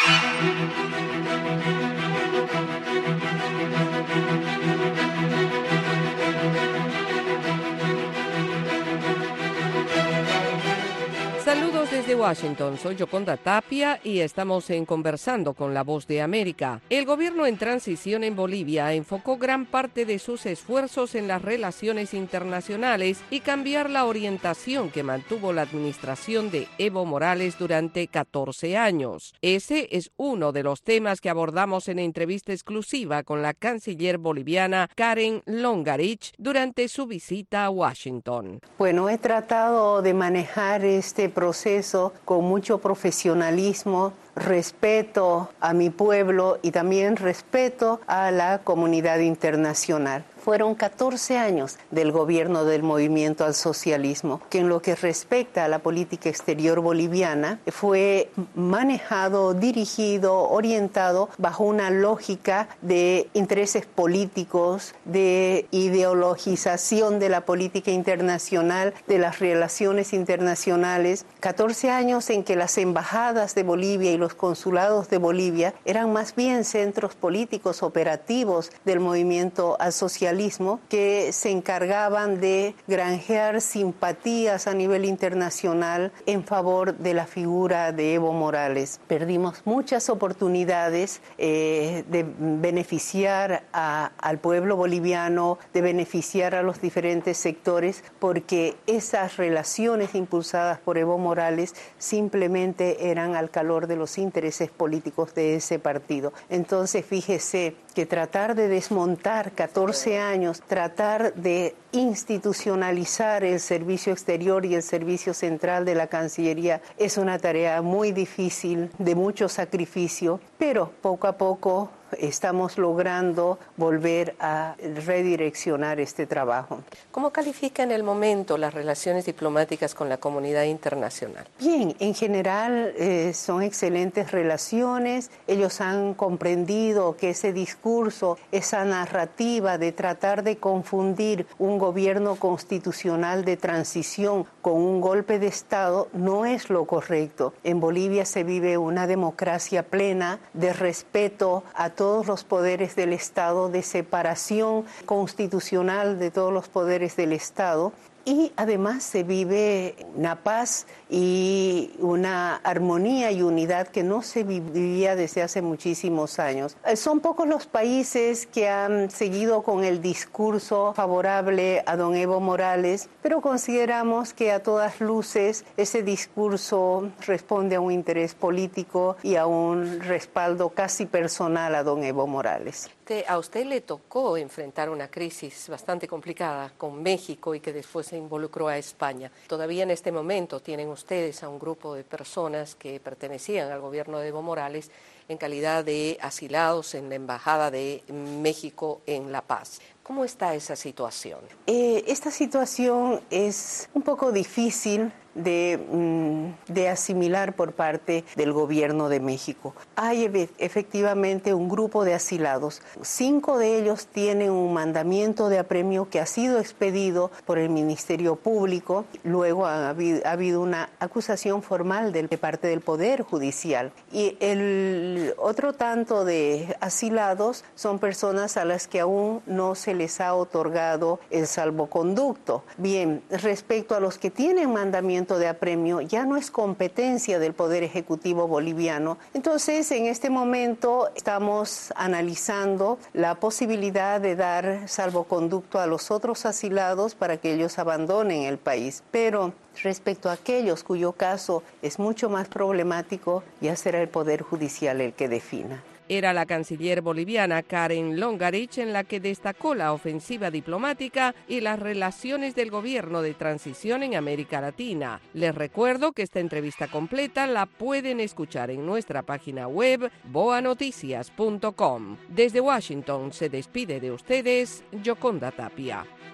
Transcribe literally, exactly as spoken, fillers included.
Saludos desde Washington, soy Yoconda Tapia y estamos en Conversando con la Voz de América. El gobierno en transición en Bolivia enfocó gran parte de sus esfuerzos en las relaciones internacionales y cambiar la orientación que mantuvo la administración de Evo Morales durante catorce años. Ese es uno de los temas que abordamos en entrevista exclusiva con la canciller boliviana Karen Longarich durante su visita a Washington. Bueno, he tratado de manejar este proceso con mucho profesionalismo, respeto a mi pueblo y también respeto a la comunidad internacional. Fueron catorce años del gobierno del movimiento al socialismo, que en lo que respecta a la política exterior boliviana fue manejado, dirigido, orientado bajo una lógica de intereses políticos, de ideologización de la política internacional, de las relaciones internacionales. catorce años en que las embajadas de Bolivia y los consulados de Bolivia eran más bien centros políticos operativos del movimiento al socialismo, que se encargaban de granjear simpatías a nivel internacional en favor de la figura de Evo Morales. Perdimos muchas oportunidades eh, de beneficiar a, al pueblo boliviano, de beneficiar a los diferentes sectores, porque esas relaciones impulsadas por Evo Morales simplemente eran al calor de los intereses políticos de ese partido. Entonces, fíjese que tratar de desmontar catorce años, tratar de institucionalizar el servicio exterior y el servicio central de la Cancillería es una tarea muy difícil, de mucho sacrificio, pero poco a poco estamos logrando volver a redireccionar este trabajo. ¿Cómo califica en el momento las relaciones diplomáticas con la comunidad internacional? Bien, en general eh, son excelentes relaciones. Ellos han comprendido que ese discurso, esa narrativa de tratar de confundir un gobierno constitucional de transición con un golpe de Estado no es lo correcto. En Bolivia se vive una democracia plena de respeto a todos todos los poderes del Estado, de separación constitucional de todos los poderes del Estado. Y además se vive una paz y una armonía y unidad que no se vivía desde hace muchísimos años. Son pocos los países que han seguido con el discurso favorable a don Evo Morales, pero consideramos que a todas luces ese discurso responde a un interés político y a un respaldo casi personal a don Evo Morales. A usted le tocó enfrentar una crisis bastante complicada con México y que después se involucró a España. Todavía en este momento tienen ustedes a un grupo de personas que pertenecían al gobierno de Evo Morales en calidad de asilados en la Embajada de México en La Paz. ¿Cómo está esa situación? Eh, esta situación es un poco difícil de, de asimilar por parte del gobierno de México. Hay efectivamente un grupo de asilados. Cinco de ellos tienen un mandamiento de apremio que ha sido expedido por el Ministerio Público. Luego ha habido, ha habido una acusación formal de parte del Poder Judicial. Y el otro tanto de asilados son personas a las que aún no se les ha otorgado el salvoconducto. Bien, respecto a los que tienen mandamiento de apremio, ya no es competencia del Poder Ejecutivo boliviano. Entonces, en este momento estamos analizando la posibilidad de dar salvoconducto a los otros asilados para que ellos abandonen el país. Pero respecto a aquellos cuyo caso es mucho más problemático, ya será el Poder Judicial el que defina. Era la canciller boliviana Karen Longarich, en la que destacó la ofensiva diplomática y las relaciones del gobierno de transición en América Latina. Les recuerdo que esta entrevista completa la pueden escuchar en nuestra página web boa noticias punto com. Desde Washington se despide de ustedes Yoconda Tapia.